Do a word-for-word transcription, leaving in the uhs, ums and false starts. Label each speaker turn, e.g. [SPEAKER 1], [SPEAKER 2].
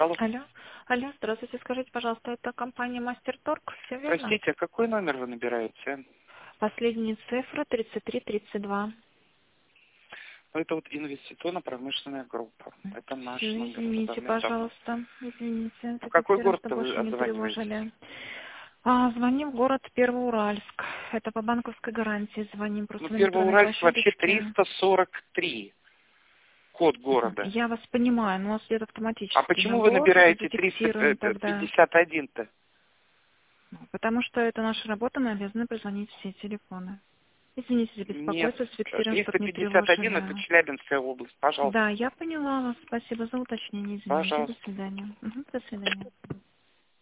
[SPEAKER 1] Алло.
[SPEAKER 2] Алло. Алло, здравствуйте. Скажите, пожалуйста, это компания Мастерторг, все верно?
[SPEAKER 1] Простите, а какой номер вы набираете?
[SPEAKER 2] Последние цифры тридцать три тридцать два.
[SPEAKER 1] Ну, это вот инвестиционно-промышленная группа. Это наш
[SPEAKER 2] Всё,
[SPEAKER 1] номер.
[SPEAKER 2] извините,
[SPEAKER 1] Давным-давно.
[SPEAKER 2] пожалуйста. Извините.
[SPEAKER 1] В
[SPEAKER 2] Это
[SPEAKER 1] какой
[SPEAKER 2] первый раз,
[SPEAKER 1] город
[SPEAKER 2] что
[SPEAKER 1] вы
[SPEAKER 2] больше не
[SPEAKER 1] отзваниваетесь?
[SPEAKER 2] тревожили. А, звоним в город Первоуральск. Это по банковской гарантии звоним,
[SPEAKER 1] Ну,
[SPEAKER 2] просто на электронной
[SPEAKER 1] Первоуральск вообще
[SPEAKER 2] площадочке.
[SPEAKER 1] триста сорок три. Код города.
[SPEAKER 2] Я вас понимаю, но у нас идет
[SPEAKER 1] А
[SPEAKER 2] автоматический
[SPEAKER 1] почему вы
[SPEAKER 2] набор.
[SPEAKER 1] набираете триста
[SPEAKER 2] Зафиксируем тогда.
[SPEAKER 1] пятьдесят один-то?
[SPEAKER 2] Потому что это наша работа, мы обязаны позвонить все телефоны. Извините за
[SPEAKER 1] Нет.
[SPEAKER 2] беспокойство, зафиксируем, чтобы
[SPEAKER 1] триста
[SPEAKER 2] не
[SPEAKER 1] пятьдесят один это
[SPEAKER 2] тревожили.
[SPEAKER 1] Челябинская область. Пожалуйста.
[SPEAKER 2] Да, я поняла вас. Спасибо за уточнение. Извините. До
[SPEAKER 1] Пожалуйста.
[SPEAKER 2] свидания. Мгм, до свидания.